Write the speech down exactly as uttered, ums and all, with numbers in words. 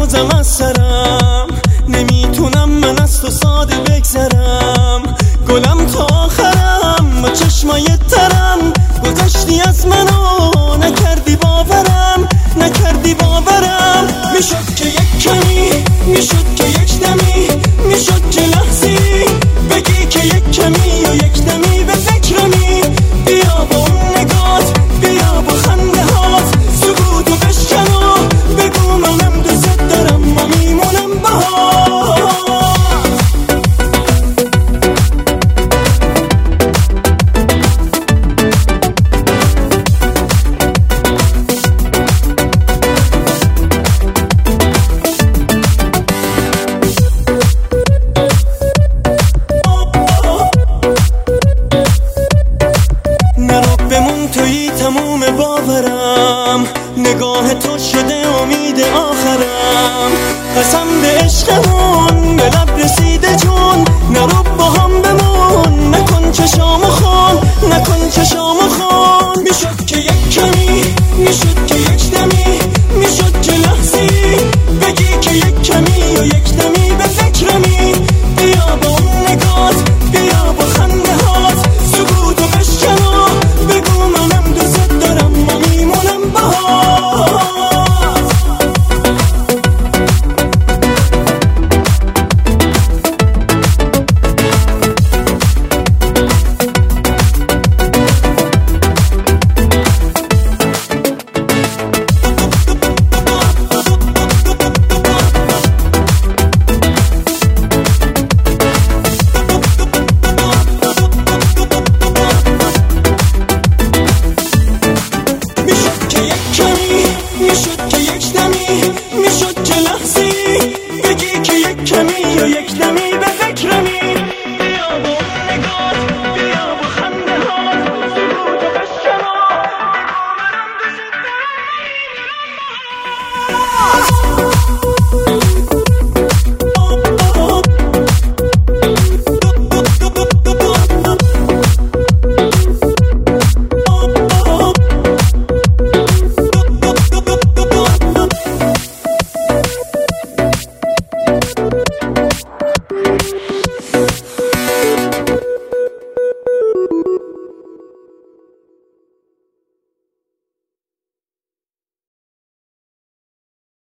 بازم از سرم، نمیتونم من از تو ساده بگذرم. گلم تا آخرم با چشمای ترم، گذشتی از منو نکردی باورم، نکردی باورم. میشد که یک کمی، میشد که یک دمی، میشد که لحظی بگی که یک کمی و یک دمی به فکرمی. بیا با اون نگات، بیا با خنده هات، سکوتو بشکن و بگو منم دوست دارم و میمونم باهات. تویی تموم باورم، نگاه تو شده امید آخرم. قسم به عشقمون به لب رسیده جون، نرو